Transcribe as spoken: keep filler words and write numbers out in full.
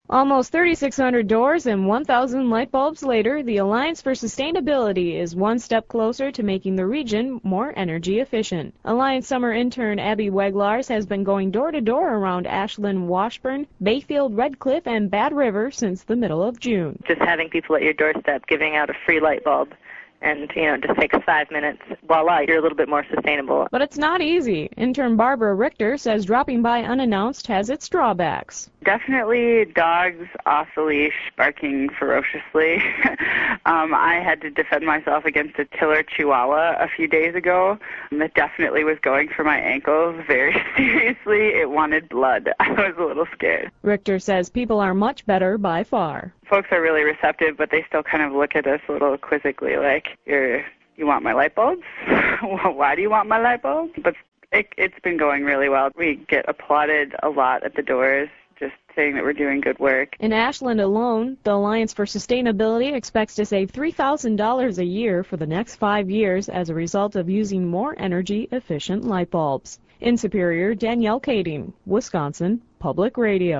Almost thirty-six hundred doors and one thousand light bulbs later, the Alliance for Sustainability is one step closer to making the region more energy efficient. Alliance summer intern Abby Weglars has been going door to door around Ashland, Washburn, Bayfield, Red Cliff, and Bad River since the middle of June. Just having people at your doorstep giving out a free light bulb. And, you know, it just takes five minutes. Voila, you're a little bit more sustainable. But it's not easy. Intern Barbara Richter says dropping by unannounced has its drawbacks. Definitely dogs off the leash, barking ferociously. um, I had to defend myself against a Tiller Chihuahua a few days ago. It definitely was going for my ankles very seriously. It wanted blood. I was a little scared. Richter says people are much better by far. Folks are really receptive, but they still kind of look at us a little quizzically, like, You're, you want my light bulbs? Why do you want my light bulbs? But it, it's been going really well. We get applauded a lot at the doors, just saying that we're doing good work. In Ashland alone, the Alliance for Sustainability expects to save three thousand dollars a year for the next five years as a result of using more energy-efficient light bulbs. In Superior, Danielle Kading, Wisconsin Public Radio.